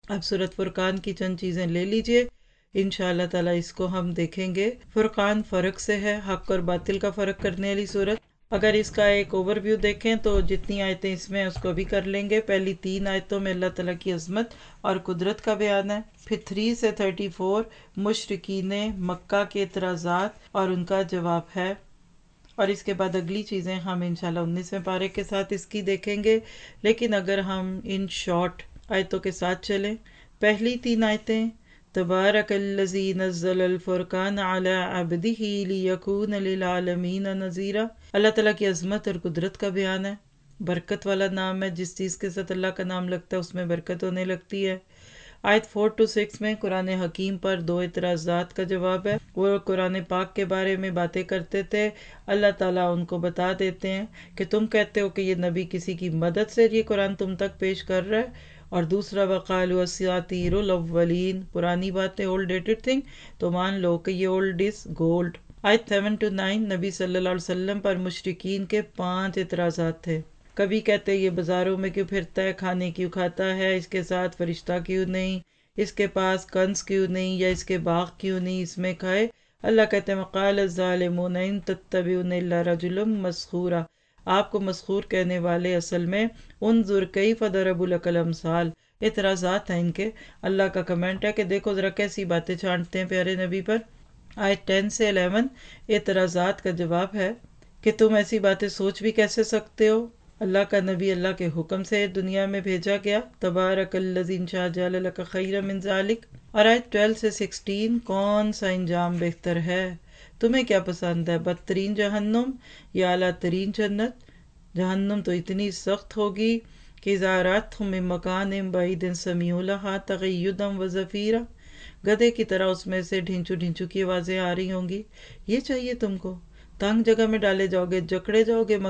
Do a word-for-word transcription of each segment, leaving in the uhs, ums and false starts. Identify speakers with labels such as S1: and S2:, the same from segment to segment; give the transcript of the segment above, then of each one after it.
S1: اب سورۃ فرقان کی چند چیزیں لے لیجئے، انشاءاللہ تعالیٰ اس کو ہم دیکھیں گے۔ فرقان فرق سے ہے، حق اور باطل کا فرق کرنے والی صورت۔ اگر اس کا ایک اوور ویو دیکھیں تو جتنی آیتیں اس میں اس کو بھی کر لیں گے۔ پہلی تین آیتوں میں اللہ تعالیٰ کی عظمت اور قدرت کا بیان ہے، پھر تھری سے تھرٹی فور مشرکین مکہ کے اعتراضات اور ان کا جواب ہے، اور اس کے بعد اگلی چیزیں ہم انشاءاللہ انیسویں پارے کے ساتھ اس کی دیکھیں گے۔ لیکن اگر ہم ان شارٹ آیتوں کے ساتھ چلیں، پہلی تین آیتیں تبارک الذی نزل الفرقان علی عبدہ لیکون للعالمین نذیرا، اللہ تعالیٰ کی عظمت اور قدرت کا بیان ہے، برکت والا نام ہے، جس چیز کے ساتھ اللہ کا نام لگتا ہے اس میں برکت ہونے لگتی ہے۔ آیت فور ٹو سکس میں قرآن حکیم پر دو اعتراضات کا جواب ہے۔ وہ قرآن پاک کے بارے میں باتیں کرتے تھے، اللہ تعالیٰ ان کو بتا دیتے ہیں کہ تم کہتے ہو کہ یہ نبی کسی کی مدد سے یہ قرآن تم تک پیش کر رہا ہے، اور دوسرا وقالوا اساطیر الاولین، پرانی باتیں، اولڈ ڈیٹڈ تھنگ، تو مان لو کہ یہ اولڈ از گولڈ۔ آیت سیون ٹو نائن نبی صلی اللہ علیہ وسلم پر مشرکین کے پانچ اعتراضات تھے۔ کبھی کہتے یہ بازاروں میں کیوں پھرتا ہے، کھانے کیوں کھاتا ہے، اس کے ساتھ فرشتہ کیوں نہیں، اس کے پاس کنز کیوں نہیں، یا اس کے باغ کیوں نہیں اس میں کھائے۔ اللہ کہتے ہیں وقال الظالمون ان تتبعون الا رجلا مسحورا، آپ کو مسحور کہنے والے اصل میں انظر کیف ضربوا لک الامثال، اعتراضات ہیں ان کے۔ اللہ کا کمنٹ ہے کہ دیکھو ذرا کیسی باتیں چھانٹتے ہیں پیارے نبی پر۔ آیت ٹین سے الیون اعتراضات کا جواب ہے کہ تم ایسی باتیں سوچ بھی کیسے سکتے ہو، اللہ کا نبی اللہ کے حکم سے دنیا میں بھیجا گیا، تبارک الذی شاء جعل لک خیرا من ذلک۔ اور آیت ٹویلو سے سکسٹین کون سا انجام بہتر ہے، تمہیں کیا پسند ہے، بدترین جہنم یا اعلیٰ ترین جنت؟ جہنم تو اتنی سخت ہوگی کہ اذا رأتهم من مکان بعید سمعوا لها تغیظا وزفیرا، گدھے کی طرح اس میں سے ڈھنچو ڈھنچو کی آوازیں آ رہی ہوں گی۔ یہ چاہیے تم کو، تنگ جگہ میں ڈالے جاؤ گے، جکڑے جاؤ گے،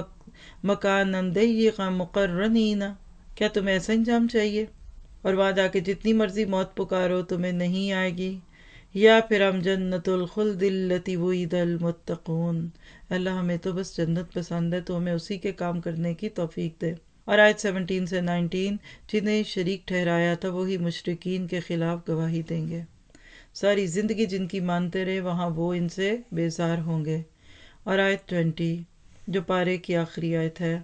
S1: مکان ضیقا مقرنین، کیا تمہیں ایسا انجام چاہیے؟ اور وہاں جا کے جتنی مرضی موت پکارو تمہیں نہیں آئے گی۔ یا پھر ہم جنت الخلد التی وعد المتقون، اللہ ہمیں تو بس جنت پسند ہے، تو ہمیں اسی کے کام کرنے کی توفیق دے۔ اور آیت سیونٹین سے نائنٹین جنہیں شریک ٹھہرایا تھا وہی مشرکین کے خلاف گواہی دیں گے، ساری زندگی جن کی مانتے رہے وہاں وہ ان سے بیزار ہوں گے۔ اور آیت ٹوینٹی جو پارے کی آخری آیت ہے،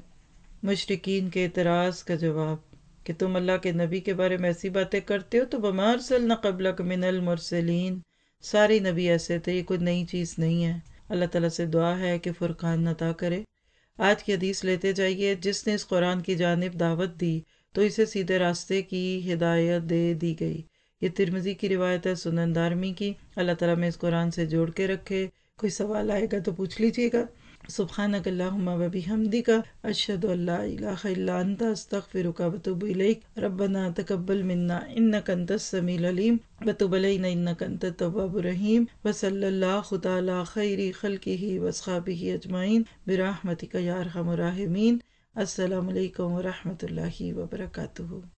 S1: مشرکین کے اعتراض کا جواب کہ تم اللہ کے نبی کے بارے میں ایسی باتیں کرتے ہو تو وما ارسلنا قبلک من المرسلین، سارے نبی ایسے تھے، یہ کوئی نئی چیز نہیں ہے۔ اللہ تعالیٰ سے دعا ہے کہ فرقان عطا کرے۔ آج کی حدیث لیتے جائیے، جس نے اس قرآن کی جانب دعوت دی تو اسے سیدھے راستے کی ہدایت دے دی گئی۔ یہ ترمذی کی روایت ہے، سنن دارمی کی۔ اللہ تعالیٰ میں اس قرآن سے جوڑ کے رکھے۔ کوئی سوال آئے گا تو پوچھ لیجیے گا۔ سبحانک اللہم و بحمدک، اشہد ان لا الہ الا انت، استغفرک و اتوب الیک۔ ربنا تقبل منا انک انت السمیع العلیم وتب علینا انک انت التواب الرحیم، وصلی اللہ تعالی خیر خلقہ واصحابہ اجمعین برحمتک یا ارحم الراحمین۔ السلام علیکم ورحمۃ اللہ وبرکاتہ۔